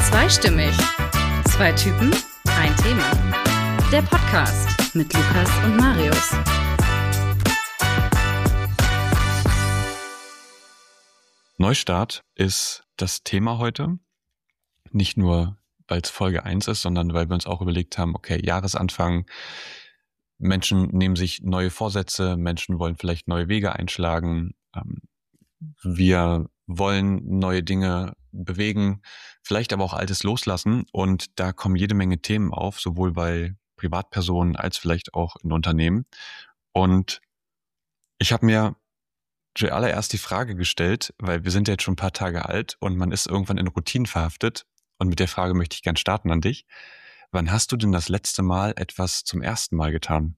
Zweistimmig. Zwei Typen, ein Thema. Der Podcast mit Lukas und Marius. Neustart ist das Thema heute. Nicht nur, weil es Folge 1 ist, sondern weil wir uns auch überlegt haben, okay, Jahresanfang, Menschen nehmen sich neue Vorsätze, Menschen wollen vielleicht neue Wege einschlagen. Wir wollen neue Dinge bewegen, vielleicht aber auch Altes loslassen. Und da kommen jede Menge Themen auf, sowohl bei Privatpersonen als vielleicht auch in Unternehmen. Und ich habe mir zuallererst die Frage gestellt, weil wir sind ja jetzt schon ein paar Tage alt und man ist irgendwann in Routinen verhaftet. Und mit der Frage möchte ich gern starten an dich. Wann hast du denn das letzte Mal etwas zum ersten Mal getan?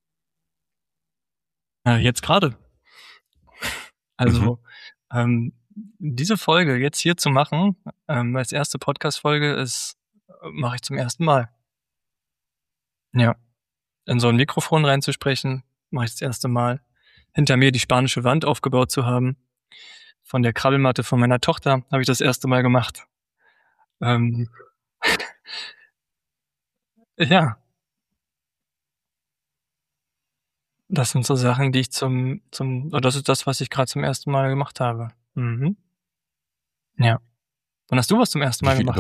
Jetzt gerade. Also diese Folge jetzt hier zu machen, als erste Podcast-Folge mache ich zum ersten Mal. Ja, in so ein Mikrofon reinzusprechen, mache ich das erste Mal. Hinter mir die spanische Wand aufgebaut zu haben. Von der Krabbelmatte von meiner Tochter habe ich das erste Mal gemacht. Ja. Das sind so Sachen, die ich oder das ist das, was ich gerade zum ersten Mal gemacht habe. Mhm. Ja. Wann hast du was zum ersten Mal gemacht?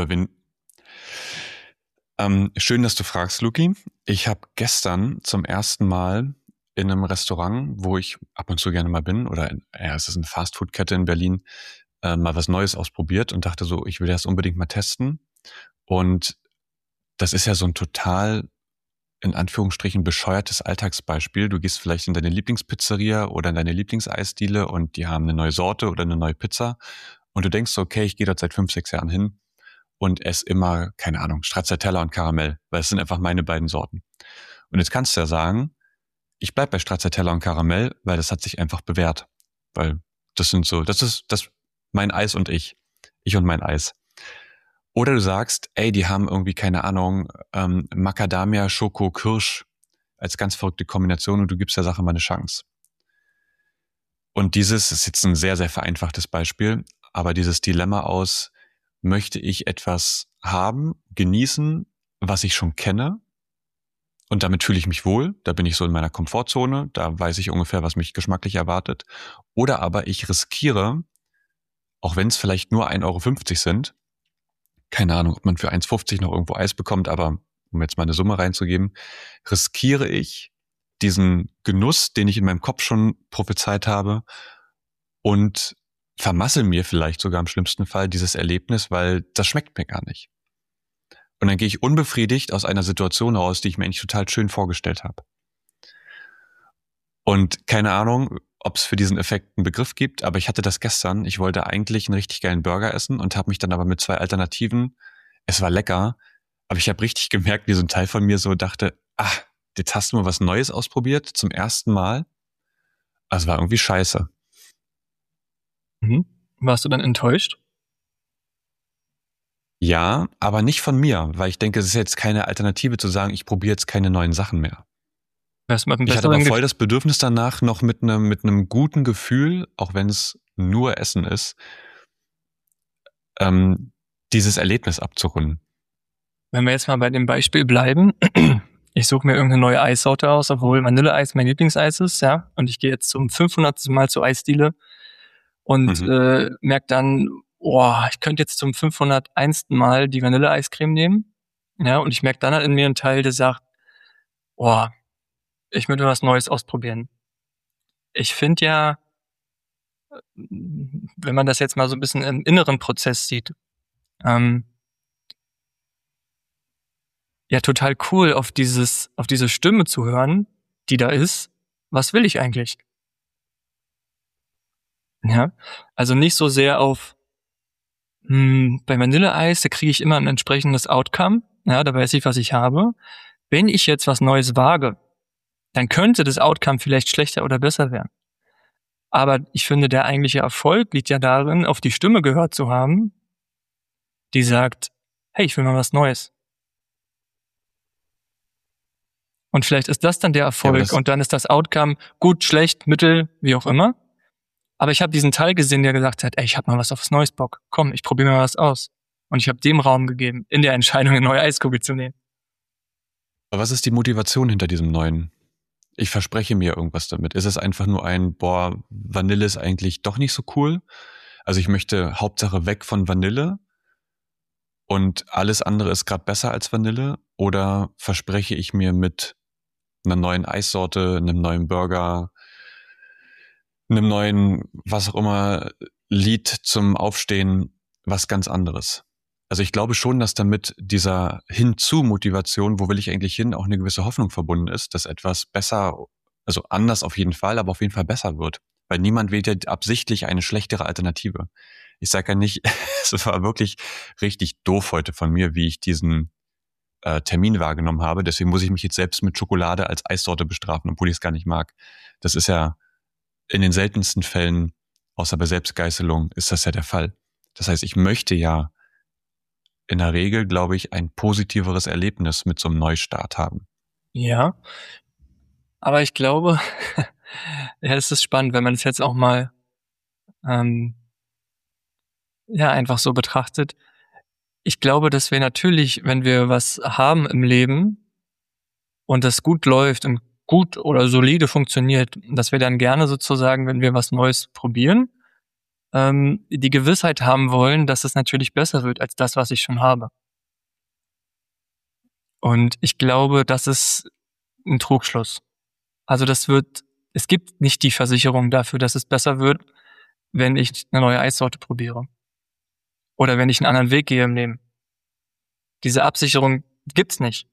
Schön, dass du fragst, Luki. Ich habe gestern zum ersten Mal in einem Restaurant, wo ich ab und zu gerne mal bin, es ist eine Fastfood-Kette in Berlin, mal was Neues ausprobiert und dachte so, ich will das unbedingt mal testen. Und das ist ja so ein total, in Anführungsstrichen, bescheuertes Alltagsbeispiel. Du gehst vielleicht in deine Lieblingspizzeria oder in deine Lieblingseisdiele und die haben eine neue Sorte oder eine neue Pizza. Und du denkst so, okay, ich gehe dort seit 5, 6 Jahren hin und esse immer, keine Ahnung, Stracciatella und Karamell, weil es sind einfach meine beiden Sorten. Und jetzt kannst du ja sagen, ich bleib bei Stracciatella und Karamell, weil das hat sich einfach bewährt. Weil das ist mein Eis und ich und mein Eis. Oder du sagst, die haben irgendwie, keine Ahnung, Macadamia, Schoko, Kirsch als ganz verrückte Kombination und du gibst der Sache mal eine Chance. Und dieses ist jetzt ein sehr, sehr vereinfachtes Beispiel, aber dieses Dilemma aus, möchte ich etwas haben, genießen, was ich schon kenne und damit fühle ich mich wohl, da bin ich so in meiner Komfortzone, da weiß ich ungefähr, was mich geschmacklich erwartet. Oder aber ich riskiere, auch wenn es vielleicht nur 1,50 € sind, keine Ahnung, ob man für 1,50 noch irgendwo Eis bekommt, aber um jetzt mal eine Summe reinzugeben, riskiere ich diesen Genuss, den ich in meinem Kopf schon prophezeit habe und vermassel mir vielleicht sogar im schlimmsten Fall dieses Erlebnis, weil das schmeckt mir gar nicht. Und dann gehe ich unbefriedigt aus einer Situation raus, die ich mir eigentlich total schön vorgestellt habe. Und keine Ahnung, ob es für diesen Effekt einen Begriff gibt, aber ich hatte das gestern. Ich wollte eigentlich einen richtig geilen Burger essen und habe mich dann aber mit 2 Alternativen, es war lecker, aber ich habe richtig gemerkt, wie so ein Teil von mir so dachte, jetzt hast du mal was Neues ausprobiert, zum ersten Mal. Also war irgendwie scheiße. Warst du dann enttäuscht? Ja, aber nicht von mir, weil ich denke, es ist jetzt keine Alternative zu sagen, ich probiere jetzt keine neuen Sachen mehr. Ich hatte aber voll das Bedürfnis danach, noch mit einem guten Gefühl, auch wenn es nur Essen ist, dieses Erlebnis abzurunden. Wenn wir jetzt mal bei dem Beispiel bleiben, ich suche mir irgendeine neue Eissorte aus, obwohl Vanilleeis mein Lieblingseis ist, ja, und ich gehe jetzt zum 500. Mal zur Eisdiele und merke dann, ich könnte jetzt zum 501. Mal die Vanilleeiscreme nehmen, ja, und ich merke dann halt in mir einen Teil, der sagt, ich würde was Neues ausprobieren. Ich finde ja, wenn man das jetzt mal so ein bisschen im inneren Prozess sieht, ja, total cool, auf diese Stimme zu hören, die da ist. Was will ich eigentlich? Ja, also nicht so sehr auf, bei Vanilleeis, da kriege ich immer ein entsprechendes Outcome. Ja, da weiß ich, was ich habe. Wenn ich jetzt was Neues wage, dann könnte das Outcome vielleicht schlechter oder besser werden. Aber ich finde, der eigentliche Erfolg liegt ja darin, auf die Stimme gehört zu haben, die sagt, hey, ich will mal was Neues. Und vielleicht ist das dann der Erfolg und dann ist das Outcome gut, schlecht, mittel, wie auch immer. Aber ich habe diesen Teil gesehen, der gesagt hat, ich habe mal was aufs Neues Bock. Komm, ich probiere mal was aus. Und ich habe dem Raum gegeben, in der Entscheidung eine neue Eiskugel zu nehmen. Aber was ist die Motivation hinter diesem neuen? Ich verspreche mir irgendwas damit. Ist es einfach nur Vanille ist eigentlich doch nicht so cool? Also ich möchte Hauptsache weg von Vanille und alles andere ist gerade besser als Vanille? Oder verspreche ich mir mit einer neuen Eissorte, einem neuen Burger, einem neuen, was auch immer, Lied zum Aufstehen, was ganz anderes? Also ich glaube schon, dass damit dieser Hinzu-Motivation, wo will ich eigentlich hin, auch eine gewisse Hoffnung verbunden ist, dass etwas besser, also anders auf jeden Fall, aber auf jeden Fall besser wird. Weil niemand wählt ja absichtlich eine schlechtere Alternative. Ich sage ja nicht, es war wirklich richtig doof heute von mir, wie ich diesen Termin wahrgenommen habe. Deswegen muss ich mich jetzt selbst mit Schokolade als Eissorte bestrafen, obwohl ich es gar nicht mag. Das ist ja in den seltensten Fällen, außer bei Selbstgeißelung, ist das ja der Fall. Das heißt, ich möchte ja in der Regel, glaube ich, ein positiveres Erlebnis mit so einem Neustart haben. Ja, aber ich glaube, ja, es ist spannend, wenn man es jetzt auch mal einfach so betrachtet. Ich glaube, dass wir natürlich, wenn wir was haben im Leben und das gut läuft und gut oder solide funktioniert, dass wir dann gerne sozusagen, wenn wir was Neues probieren, die Gewissheit haben wollen, dass es natürlich besser wird als das, was ich schon habe. Und ich glaube, das ist ein Trugschluss. Also es gibt nicht die Versicherung dafür, dass es besser wird, wenn ich eine neue Eissorte probiere. Oder wenn ich einen anderen Weg gehe im Leben. Diese Absicherung gibt's nicht.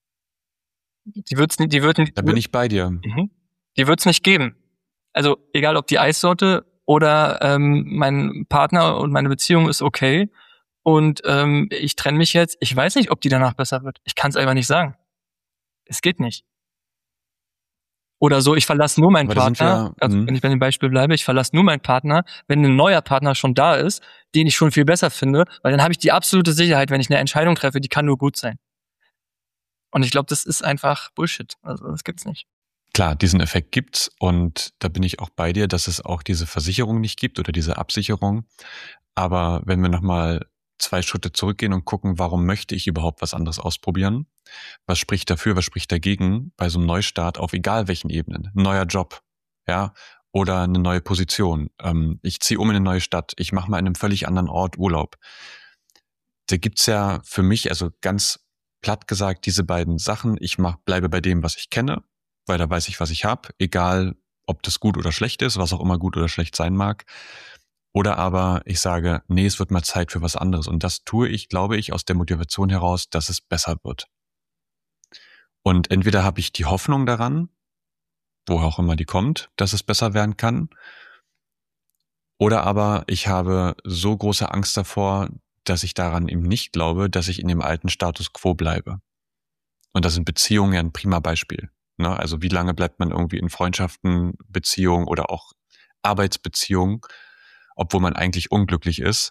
Da bin ich bei dir. Die wird's nicht geben. Also egal, ob die Eissorte oder mein Partner und meine Beziehung ist okay und ich trenne mich jetzt. Ich weiß nicht, ob die danach besser wird. Ich kann es einfach nicht sagen. Es geht nicht. Oder so, ich verlasse nur meinen Partner, wenn ich bei dem Beispiel bleibe, ich verlasse nur meinen Partner, wenn ein neuer Partner schon da ist, den ich schon viel besser finde, weil dann habe ich die absolute Sicherheit, wenn ich eine Entscheidung treffe, die kann nur gut sein. Und ich glaube, das ist einfach Bullshit. Also das gibt's nicht. Klar, diesen Effekt gibt's und da bin ich auch bei dir, dass es auch diese Versicherung nicht gibt oder diese Absicherung. Aber wenn wir nochmal 2 Schritte zurückgehen und gucken, warum möchte ich überhaupt was anderes ausprobieren? Was spricht dafür, was spricht dagegen bei so einem Neustart auf egal welchen Ebenen? Ein neuer Job, ja, oder eine neue Position. Ich ziehe um in eine neue Stadt. Ich mache mal in einem völlig anderen Ort Urlaub. Da gibt's ja für mich, also ganz platt gesagt, diese beiden Sachen. Ich bleibe bei dem, was ich kenne, weil da weiß ich, was ich habe, egal ob das gut oder schlecht ist, was auch immer gut oder schlecht sein mag. Oder aber ich sage, nee, es wird mal Zeit für was anderes. Und das tue ich, glaube ich, aus der Motivation heraus, dass es besser wird. Und entweder habe ich die Hoffnung daran, woher auch immer die kommt, dass es besser werden kann. Oder aber ich habe so große Angst davor, dass ich daran eben nicht glaube, dass ich in dem alten Status quo bleibe. Und da sind Beziehungen ja ein prima Beispiel. Ne? Also wie lange bleibt man irgendwie in Freundschaften, Beziehungen oder auch Arbeitsbeziehungen, obwohl man eigentlich unglücklich ist,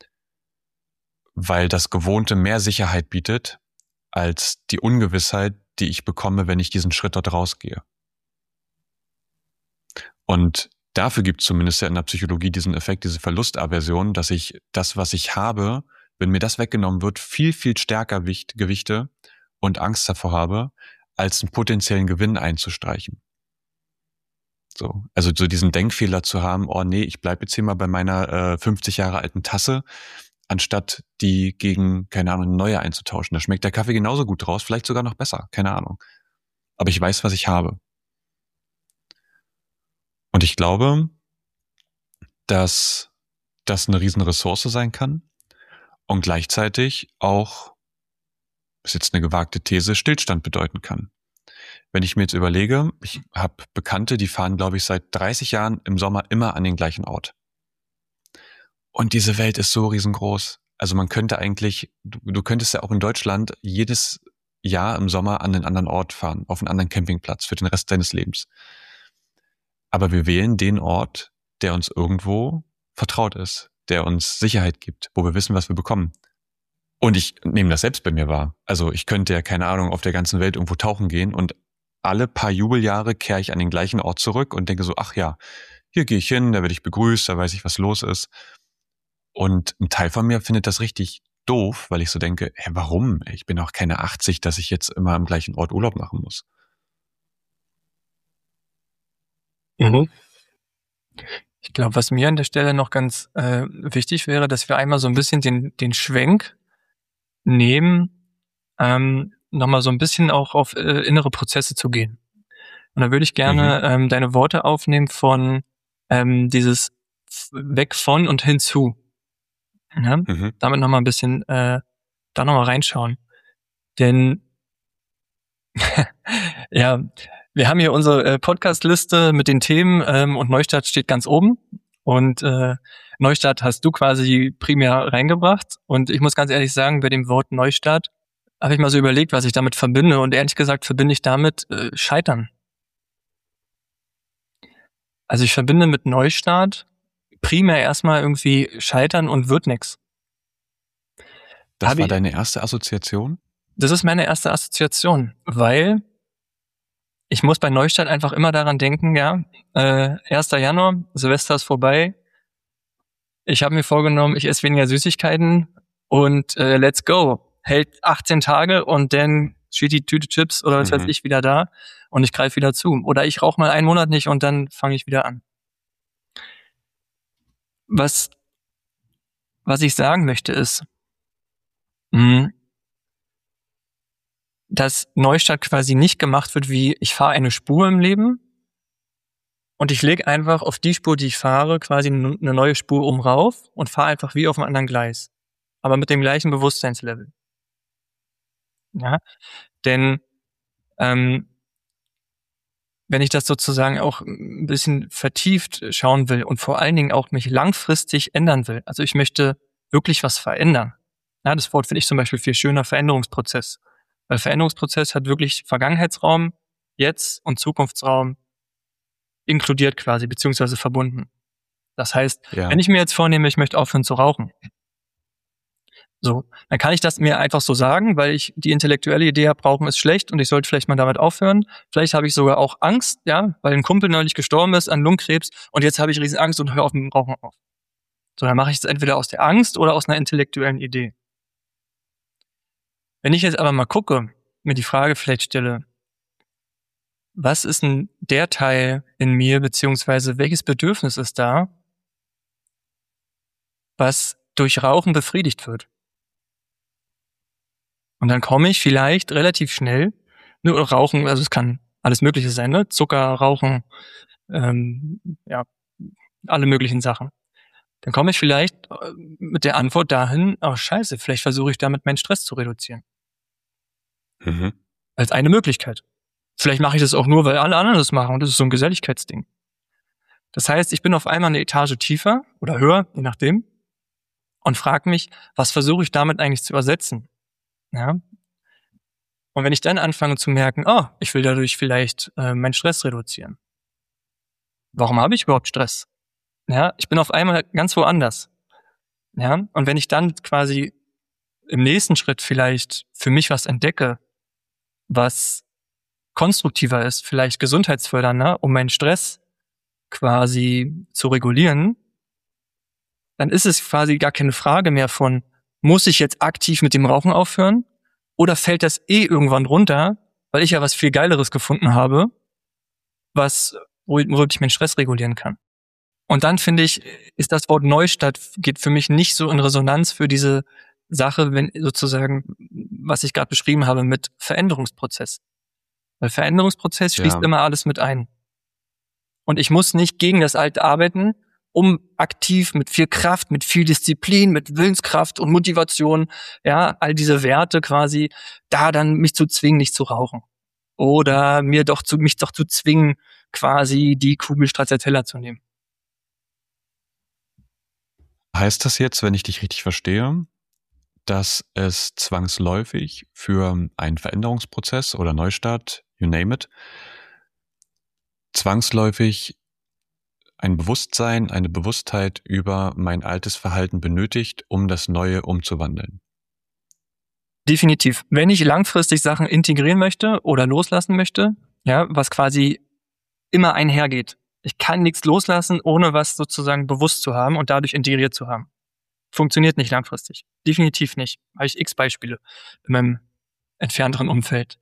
weil das Gewohnte mehr Sicherheit bietet als die Ungewissheit, die ich bekomme, wenn ich diesen Schritt dort rausgehe. Und dafür gibt es zumindest ja in der Psychologie diesen Effekt, diese Verlustaversion, dass ich das, was ich habe, wenn mir das weggenommen wird, viel, viel stärker gewichte und Angst davor habe, als einen potenziellen Gewinn einzustreichen. So, also so diesen Denkfehler zu haben, oh nee, ich bleibe jetzt hier mal bei meiner 50 Jahre alten Tasse, anstatt die gegen, keine Ahnung, eine neue einzutauschen. Da schmeckt der Kaffee genauso gut draus, vielleicht sogar noch besser, keine Ahnung. Aber ich weiß, was ich habe. Und ich glaube, dass das eine riesen Ressource sein kann und gleichzeitig auch, ist jetzt eine gewagte These, Stillstand bedeuten kann. Wenn ich mir jetzt überlege, ich habe Bekannte, die fahren, glaube ich, seit 30 Jahren im Sommer immer an den gleichen Ort. Und diese Welt ist so riesengroß. Also man könnte eigentlich, du könntest ja auch in Deutschland jedes Jahr im Sommer an einen anderen Ort fahren, auf einen anderen Campingplatz für den Rest deines Lebens. Aber wir wählen den Ort, der uns irgendwo vertraut ist, der uns Sicherheit gibt, wo wir wissen, was wir bekommen. Und ich nehme das selbst bei mir wahr. Also ich könnte ja, keine Ahnung, auf der ganzen Welt irgendwo tauchen gehen und alle paar Jubeljahre kehre ich an den gleichen Ort zurück und denke so, ach ja, hier gehe ich hin, da werde ich begrüßt, da weiß ich, was los ist. Und ein Teil von mir findet das richtig doof, weil ich so denke, warum? Ich bin auch keine 80, dass ich jetzt immer am gleichen Ort Urlaub machen muss. Mhm. Ich glaube, was mir an der Stelle noch ganz wichtig wäre, dass wir einmal so ein bisschen den Schwenk nehmen, nochmal so ein bisschen auch auf innere Prozesse zu gehen. Und da würde ich gerne deine Worte aufnehmen von dieses weg von und hinzu. Ja? Damit nochmal ein bisschen da nochmal reinschauen. Denn ja, wir haben hier unsere Podcast-Liste mit den Themen und Neustadt steht ganz oben. Und Neustadt hast du quasi primär reingebracht. Und ich muss ganz ehrlich sagen, bei dem Wort Neustadt habe ich mal so überlegt, was ich damit verbinde. Und ehrlich gesagt verbinde ich damit Scheitern. Also ich verbinde mit Neustart primär erstmal irgendwie Scheitern und wird nix. Das war deine erste Assoziation? Das ist meine erste Assoziation, weil ich muss bei Neustadt einfach immer daran denken, 1. Januar, Silvester ist vorbei. Ich habe mir vorgenommen, ich esse weniger Süßigkeiten und let's go. Hält 18 Tage und dann steht die Tüte Chips oder was weiß ich wieder da und ich greife wieder zu. Oder ich rauche mal einen Monat nicht und dann fange ich wieder an. Was ich sagen möchte ist, dass Neustadt quasi nicht gemacht wird wie, ich fahre eine Spur im Leben und ich lege einfach auf die Spur, die ich fahre, quasi eine neue Spur oben rauf und fahre einfach wie auf einem anderen Gleis. Aber mit dem gleichen Bewusstseinslevel. Ja, denn wenn ich das sozusagen auch ein bisschen vertieft schauen will und vor allen Dingen auch mich langfristig ändern will, also ich möchte wirklich was verändern. Ja, das Wort finde ich zum Beispiel viel schöner, Veränderungsprozess. Weil Veränderungsprozess hat wirklich Vergangenheitsraum, Jetzt- und Zukunftsraum inkludiert quasi, beziehungsweise verbunden. Das heißt, wenn ich mir jetzt vornehme, ich möchte aufhören zu rauchen, so, dann kann ich das mir einfach so sagen, weil ich die intellektuelle Idee habe, Rauchen ist schlecht und ich sollte vielleicht mal damit aufhören. Vielleicht habe ich sogar auch Angst, weil ein Kumpel neulich gestorben ist an Lungenkrebs und jetzt habe ich riesen Angst und höre auf mit dem Rauchen auf. So, dann mache ich es entweder aus der Angst oder aus einer intellektuellen Idee. Wenn ich jetzt aber mal gucke, mir die Frage vielleicht stelle, was ist denn der Teil in mir, beziehungsweise welches Bedürfnis ist da, was durch Rauchen befriedigt wird? Und dann komme ich vielleicht relativ schnell, Rauchen, also es kann alles Mögliche sein, ne? Zucker, Rauchen, alle möglichen Sachen. Dann komme ich vielleicht mit der Antwort dahin, scheiße, vielleicht versuche ich damit meinen Stress zu reduzieren. Als eine Möglichkeit. Vielleicht mache ich das auch nur, weil alle anderen das machen und das ist so ein Geselligkeitsding. Das heißt, ich bin auf einmal eine Etage tiefer oder höher, je nachdem, und frage mich, was versuche ich damit eigentlich zu ersetzen? Ja. Und wenn ich dann anfange zu merken, ich will dadurch vielleicht meinen Stress reduzieren. Warum habe ich überhaupt Stress? Ja, ich bin auf einmal ganz woanders. Ja, und wenn ich dann quasi im nächsten Schritt vielleicht für mich was entdecke, was konstruktiver ist, vielleicht gesundheitsfördernder, um meinen Stress quasi zu regulieren, dann ist es quasi gar keine Frage mehr von, muss ich jetzt aktiv mit dem Rauchen aufhören? Oder fällt das irgendwann runter, weil ich ja was viel Geileres gefunden habe, womit ich meinen Stress regulieren kann. Und dann finde ich, ist das Wort Neustadt geht für mich nicht so in Resonanz für diese Sache, wenn sozusagen, was ich gerade beschrieben habe mit Veränderungsprozess. Weil Veränderungsprozess schließt immer alles mit ein. Und ich muss nicht gegen das Alte arbeiten, um aktiv mit viel Kraft, mit viel Disziplin, mit Willenskraft und Motivation, all diese Werte quasi, da dann mich zu zwingen, nicht zu rauchen. Oder mich doch zu zwingen, quasi die Kugel Stracciatella zu nehmen. Heißt das jetzt, wenn ich dich richtig verstehe, dass es zwangsläufig für einen Veränderungsprozess oder Neustart, you name it, zwangsläufig ein Bewusstsein, eine Bewusstheit über mein altes Verhalten benötigt, um das Neue umzuwandeln? Definitiv. Wenn ich langfristig Sachen integrieren möchte oder loslassen möchte, was quasi immer einhergeht. Ich kann nichts loslassen, ohne was sozusagen bewusst zu haben und dadurch integriert zu haben. funktioniert nicht langfristig. Definitiv nicht. Habe ich x Beispiele in meinem entfernteren Umfeld.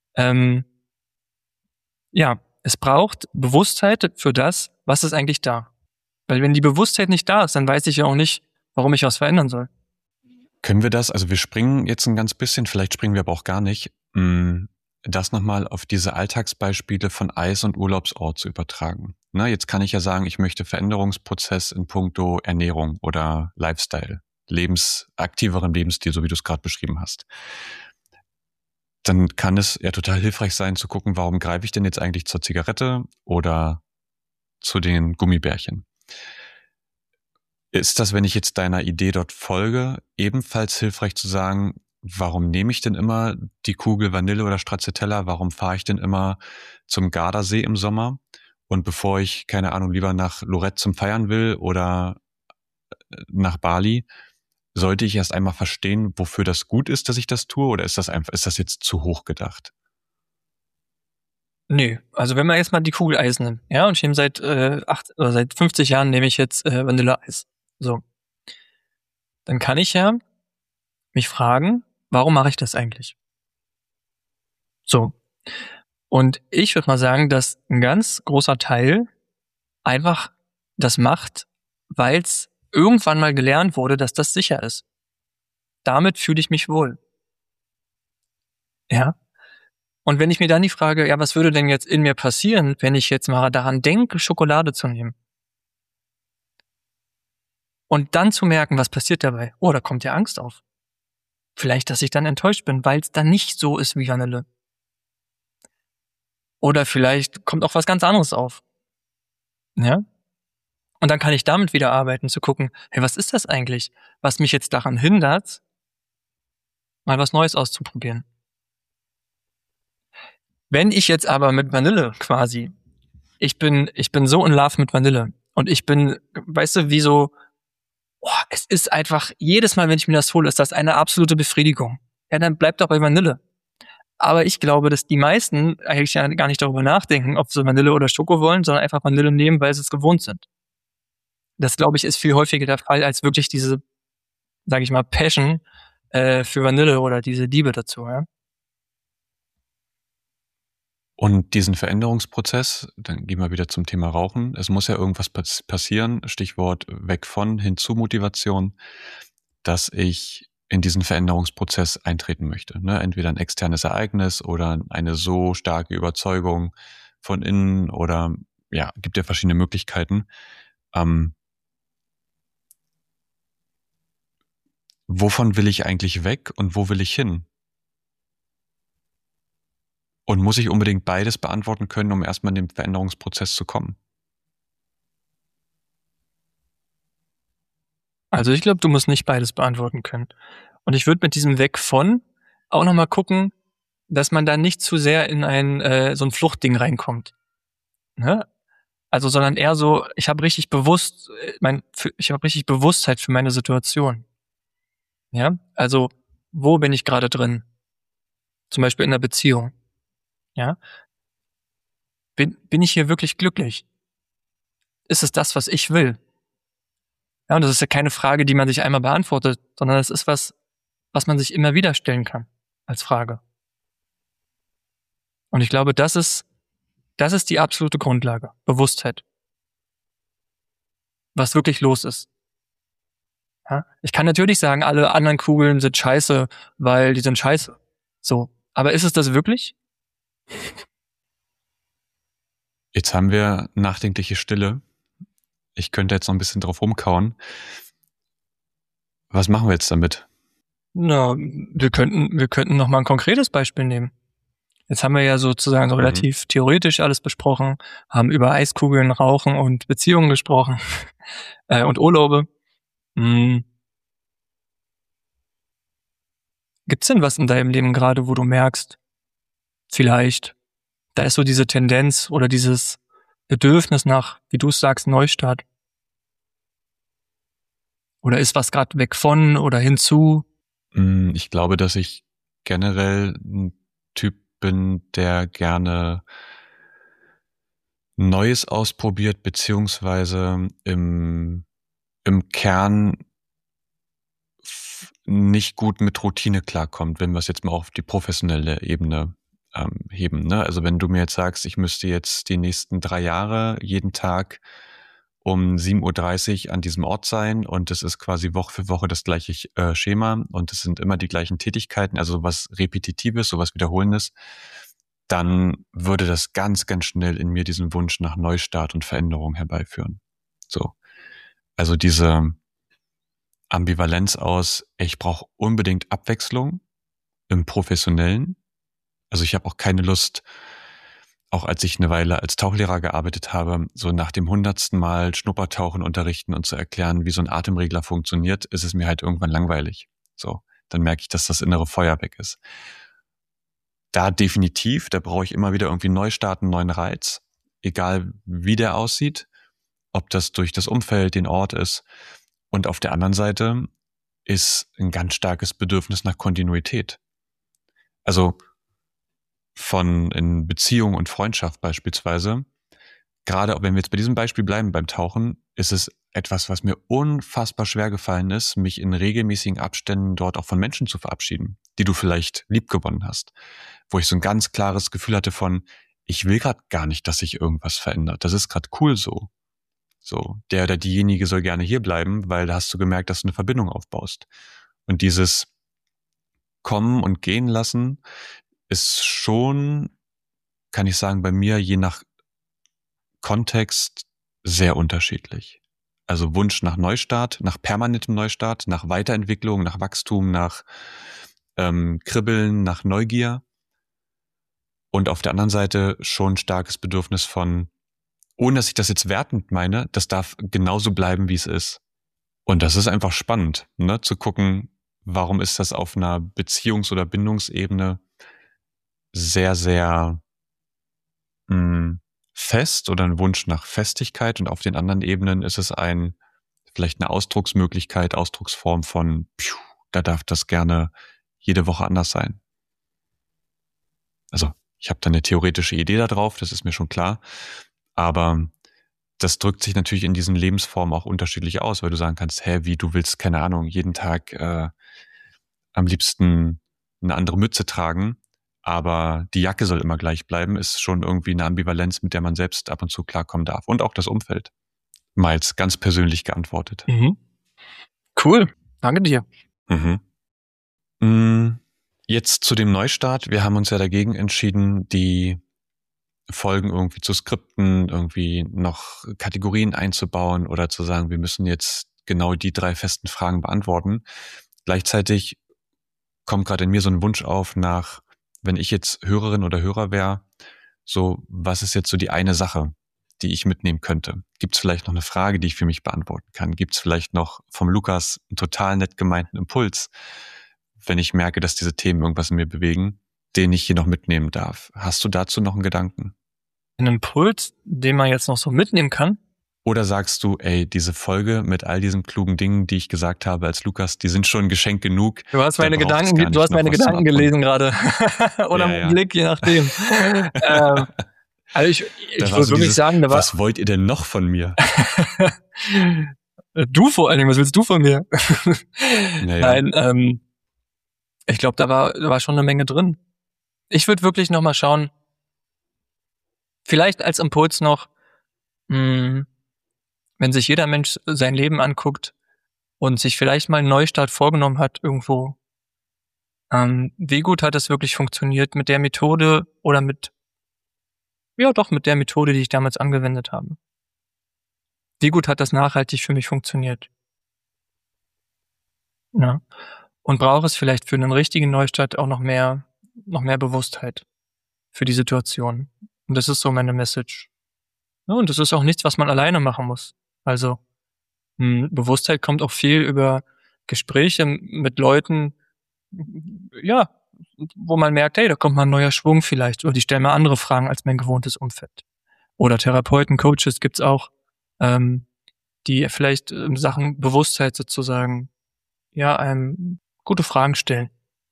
Es braucht Bewusstheit für das, was ist eigentlich da. Weil wenn die Bewusstheit nicht da ist, dann weiß ich ja auch nicht, warum ich was verändern soll. Können wir das, also wir springen jetzt ein ganz bisschen, vielleicht springen wir aber auch gar nicht, das nochmal auf diese Alltagsbeispiele von Eis- und Urlaubsort zu übertragen. Na, jetzt kann ich ja sagen, ich möchte Veränderungsprozess in puncto Ernährung oder Lifestyle, aktiveren Lebensstil, so wie du es gerade beschrieben hast. Dann kann es ja total hilfreich sein zu gucken, warum greife ich denn jetzt eigentlich zur Zigarette oder zu den Gummibärchen? Ist das, wenn ich jetzt deiner Idee dort folge, ebenfalls hilfreich zu sagen, warum nehme ich denn immer die Kugel Vanille oder Stracciatella? Warum fahre ich denn immer zum Gardasee im Sommer? Und bevor ich, keine Ahnung, lieber nach Lorette zum Feiern will oder nach Bali, sollte ich erst einmal verstehen, wofür das gut ist, dass ich das tue? Oder ist das jetzt zu hoch gedacht? Nee, also wenn man jetzt mal die Kugel Eis nimmt, ja, und ich nehme seit 50 Jahren nehme ich jetzt Vanilleeis. So. Dann kann ich ja mich fragen, warum mache ich das eigentlich? So. Und ich würde mal sagen, dass ein ganz großer Teil einfach das macht, weil es irgendwann mal gelernt wurde, dass das sicher ist. Damit fühle ich mich wohl. Ja. Und wenn ich mir dann die Frage, ja, was würde denn jetzt in mir passieren, wenn ich jetzt mal daran denke, Schokolade zu nehmen? Und dann zu merken, was passiert dabei? Oh, da kommt ja Angst auf. Vielleicht, dass ich dann enttäuscht bin, weil es dann nicht so ist wie Vanille. Oder vielleicht kommt auch was ganz anderes auf. Ja? Und dann kann ich damit wieder arbeiten, zu gucken, hey, was ist das eigentlich, was mich jetzt daran hindert, mal was Neues auszuprobieren? Wenn ich jetzt aber mit Vanille quasi, ich bin so in Love mit Vanille und ich bin, weißt du, wie so, es ist einfach, jedes Mal, wenn ich mir das hole, ist das eine absolute Befriedigung. Ja, dann bleibt doch bei Vanille. Aber ich glaube, dass die meisten eigentlich ja gar nicht darüber nachdenken, ob sie Vanille oder Schoko wollen, sondern einfach Vanille nehmen, weil sie es gewohnt sind. Das, glaube ich, ist viel häufiger der Fall, als wirklich diese, sage ich mal, Passion für Vanille oder diese Liebe dazu. Ja? Und diesen Veränderungsprozess, dann gehen wir wieder zum Thema Rauchen. Es muss ja irgendwas passieren, Stichwort weg von, hin zu Motivation, dass ich in diesen Veränderungsprozess eintreten möchte. Ne? Entweder ein externes Ereignis oder eine so starke Überzeugung von innen oder ja, gibt ja verschiedene Möglichkeiten. Wovon will ich eigentlich weg und wo will ich hin? Und muss ich unbedingt beides beantworten können, um erstmal in den Veränderungsprozess zu kommen? Also ich glaube, du musst nicht beides beantworten können. Und ich würde mit diesem Weg von auch nochmal gucken, dass man da nicht zu sehr in so ein Fluchtding reinkommt. Ne? Also, sondern eher so, ich habe richtig Bewusstheit für meine Situation. Ja, also wo bin ich gerade drin? Zum Beispiel in einer Beziehung. Ja, bin ich hier wirklich glücklich? Ist es das, was ich will? Ja, und das ist ja keine Frage, die man sich einmal beantwortet, sondern das ist was man sich immer wieder stellen kann als Frage. Und ich glaube, das ist die absolute Grundlage. Bewusstheit. Was wirklich los ist. Ja? Ich kann natürlich sagen, alle anderen Kugeln sind scheiße, weil die sind scheiße. So. Aber ist es das wirklich? Jetzt haben wir nachdenkliche Stille. Ich könnte jetzt noch ein bisschen drauf rumkauen. Was machen wir jetzt damit? Na, wir könnten noch mal ein konkretes Beispiel nehmen. Jetzt haben wir ja sozusagen so relativ theoretisch alles besprochen, haben über Eiskugeln, Rauchen und Beziehungen gesprochen und Urlaube. Gibt's denn was in deinem Leben gerade, wo du merkst, vielleicht, da ist so diese Tendenz oder dieses Bedürfnis nach, wie du es sagst, Neustart? Oder ist was gerade weg von oder hinzu? Ich glaube, dass ich generell ein Typ bin, der gerne Neues ausprobiert, beziehungsweise im Kern nicht gut mit Routine klarkommt, wenn wir es jetzt mal auf die professionelle Ebene heben. Ne? Also wenn du mir jetzt sagst, ich müsste jetzt die nächsten 3 Jahre jeden Tag um 7:30 Uhr an diesem Ort sein und es ist quasi Woche für Woche das gleiche Schema und es sind immer die gleichen Tätigkeiten, also sowas Repetitives, sowas Wiederholendes, dann würde das ganz, ganz schnell in mir diesen Wunsch nach Neustart und Veränderung herbeiführen. So. Also diese Ambivalenz aus, ich brauche unbedingt Abwechslung im Professionellen. Also ich habe auch keine Lust, auch als ich eine Weile als Tauchlehrer gearbeitet habe, so nach dem 100. Mal Schnuppertauchen unterrichten und zu erklären, wie so ein Atemregler funktioniert, ist es mir halt irgendwann langweilig. So, dann merke ich, dass das innere Feuer weg ist. Da definitiv, da brauche ich immer wieder irgendwie Neustart, einen neuen Reiz, egal wie der aussieht, ob das durch das Umfeld, den Ort ist. Und auf der anderen Seite ist ein ganz starkes Bedürfnis nach Kontinuität. Also von in Beziehung und Freundschaft beispielsweise, gerade wenn wir jetzt bei diesem Beispiel bleiben beim Tauchen, ist es etwas, was mir unfassbar schwer gefallen ist, mich in regelmäßigen Abständen dort auch von Menschen zu verabschieden, die du vielleicht liebgewonnen hast, wo ich so ein ganz klares Gefühl hatte von, ich will gerade gar nicht, dass sich irgendwas verändert. Das ist gerade cool so. So, der oder diejenige soll gerne hier bleiben, weil da hast du gemerkt, dass du eine Verbindung aufbaust. Und dieses Kommen und Gehen lassen ist schon, kann ich sagen, bei mir je nach Kontext sehr unterschiedlich. Also Wunsch nach Neustart, nach permanentem Neustart, nach Weiterentwicklung, nach Wachstum, nach Kribbeln, nach Neugier. Und auf der anderen Seite schon starkes Bedürfnis von, ohne dass ich das jetzt wertend meine, das darf genauso bleiben, wie es ist. Und das ist einfach spannend, ne, zu gucken, warum ist das auf einer Beziehungs- oder Bindungsebene sehr, sehr fest oder ein Wunsch nach Festigkeit und auf den anderen Ebenen ist es vielleicht eine Ausdrucksmöglichkeit, Ausdrucksform von, da darf das gerne jede Woche anders sein. Also ich habe da eine theoretische Idee da drauf, das ist mir schon klar, aber das drückt sich natürlich in diesen Lebensformen auch unterschiedlich aus, weil du sagen kannst, wie, du willst, keine Ahnung, jeden Tag am liebsten eine andere Mütze tragen, aber die Jacke soll immer gleich bleiben, ist schon irgendwie eine Ambivalenz, mit der man selbst ab und zu klarkommen darf. Und auch das Umfeld. Mal jetzt ganz persönlich geantwortet. Mhm. Cool, danke dir. Jetzt zu dem Neustart. Wir haben uns ja dagegen entschieden, die Folgen irgendwie zu skripten, irgendwie noch Kategorien einzubauen oder zu sagen, wir müssen jetzt genau die 3 festen Fragen beantworten. Gleichzeitig kommt gerade in mir so ein Wunsch auf nach, wenn ich jetzt Hörerin oder Hörer wäre, so, was ist jetzt so die eine Sache, die ich mitnehmen könnte? Gibt es vielleicht noch eine Frage, die ich für mich beantworten kann? Gibt es vielleicht noch vom Lukas einen total nett gemeinten Impuls, wenn ich merke, dass diese Themen irgendwas in mir bewegen, den ich hier noch mitnehmen darf? Hast du dazu noch einen Gedanken? Ein Impuls, den man jetzt noch so mitnehmen kann? Oder sagst du, diese Folge mit all diesen klugen Dingen, die ich gesagt habe als Lukas, die sind schon ein Geschenk genug. Du hast meine Gedanken gelesen gerade. Oder ja. Blick, je nachdem. Also ich würde wirklich sagen, was wollt ihr denn noch von mir? Du vor allen Dingen, was willst du von mir? Naja. Nein, ich glaube, da war schon eine Menge drin. Ich würde wirklich noch mal schauen, vielleicht als Impuls noch, wenn sich jeder Mensch sein Leben anguckt und sich vielleicht mal einen Neustart vorgenommen hat irgendwo, wie gut hat es wirklich funktioniert mit der Methode oder mit der Methode, die ich damals angewendet habe? Wie gut hat das nachhaltig für mich funktioniert? Ja. Und braucht es vielleicht für einen richtigen Neustart auch noch mehr Bewusstheit für die Situation? Und das ist so meine Message. Ja, und das ist auch nichts, was man alleine machen muss. Also Bewusstheit kommt auch viel über Gespräche mit Leuten, ja, wo man merkt, da kommt mal ein neuer Schwung vielleicht, oder die stellen mal andere Fragen als mein gewohntes Umfeld. Oder Therapeuten, Coaches gibt's auch, die vielleicht in Sachen Bewusstheit sozusagen, einem gute Fragen stellen.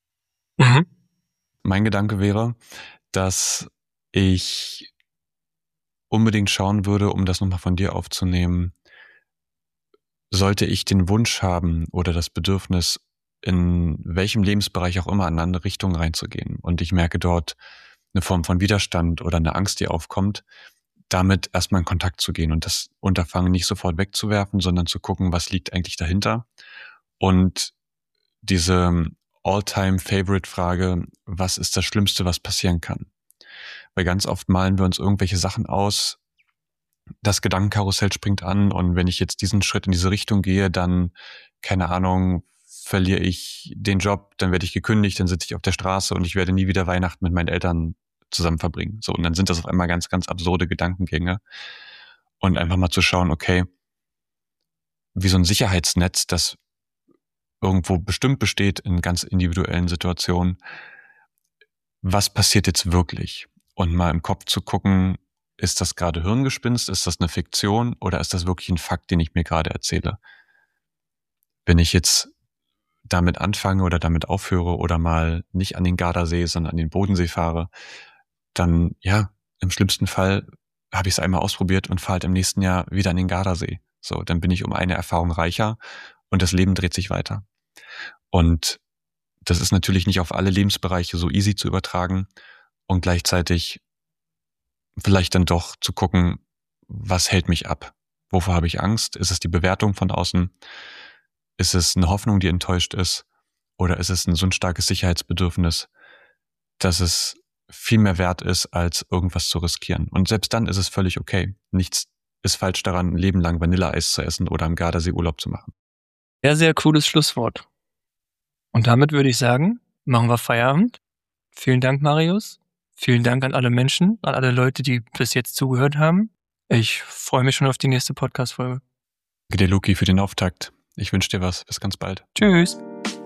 Mein Gedanke wäre, dass ich unbedingt schauen würde, um das nochmal von dir aufzunehmen, sollte ich den Wunsch haben oder das Bedürfnis, in welchem Lebensbereich auch immer in eine andere Richtung reinzugehen und ich merke dort eine Form von Widerstand oder eine Angst, die aufkommt, damit erstmal in Kontakt zu gehen und das Unterfangen nicht sofort wegzuwerfen, sondern zu gucken, was liegt eigentlich dahinter. Und diese All-Time-Favorite-Frage, was ist das Schlimmste, was passieren kann? Weil ganz oft malen wir uns irgendwelche Sachen aus, das Gedankenkarussell springt an und wenn ich jetzt diesen Schritt in diese Richtung gehe, dann, keine Ahnung, verliere ich den Job, dann werde ich gekündigt, dann sitze ich auf der Straße und ich werde nie wieder Weihnachten mit meinen Eltern zusammen verbringen. So, und dann sind das auf einmal ganz, ganz absurde Gedankengänge. Und einfach mal zu schauen, okay, wie so ein Sicherheitsnetz, das irgendwo bestimmt besteht in ganz individuellen Situationen, was passiert jetzt wirklich? Und mal im Kopf zu gucken, ist das gerade Hirngespinst, ist das eine Fiktion oder ist das wirklich ein Fakt, den ich mir gerade erzähle? Wenn ich jetzt damit anfange oder damit aufhöre oder mal nicht an den Gardasee, sondern an den Bodensee fahre, dann, ja, im schlimmsten Fall habe ich es einmal ausprobiert und fahre halt im nächsten Jahr wieder an den Gardasee. So, dann bin ich um eine Erfahrung reicher und das Leben dreht sich weiter. Und das ist natürlich nicht auf alle Lebensbereiche so easy zu übertragen und gleichzeitig vielleicht dann doch zu gucken, was hält mich ab? Wovor habe ich Angst? Ist es die Bewertung von außen? Ist es eine Hoffnung, die enttäuscht ist? Oder ist es so ein starkes Sicherheitsbedürfnis, dass es viel mehr wert ist, als irgendwas zu riskieren? Und selbst dann ist es völlig okay. Nichts ist falsch daran, ein Leben lang Vanilleeis zu essen oder am Gardasee Urlaub zu machen. Sehr, sehr cooles Schlusswort. Und damit würde ich sagen, machen wir Feierabend. Vielen Dank, Marius. Vielen Dank an alle Menschen, an alle Leute, die bis jetzt zugehört haben. Ich freue mich schon auf die nächste Podcast-Folge. Danke dir, Luki, für den Auftakt. Ich wünsche dir was. Bis ganz bald. Tschüss.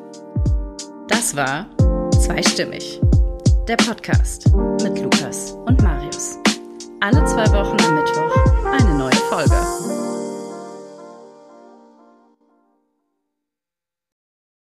Das war Zweistimmig, der Podcast mit Lukas und Marius. Alle 2 Wochen am Mittwoch eine neue Folge.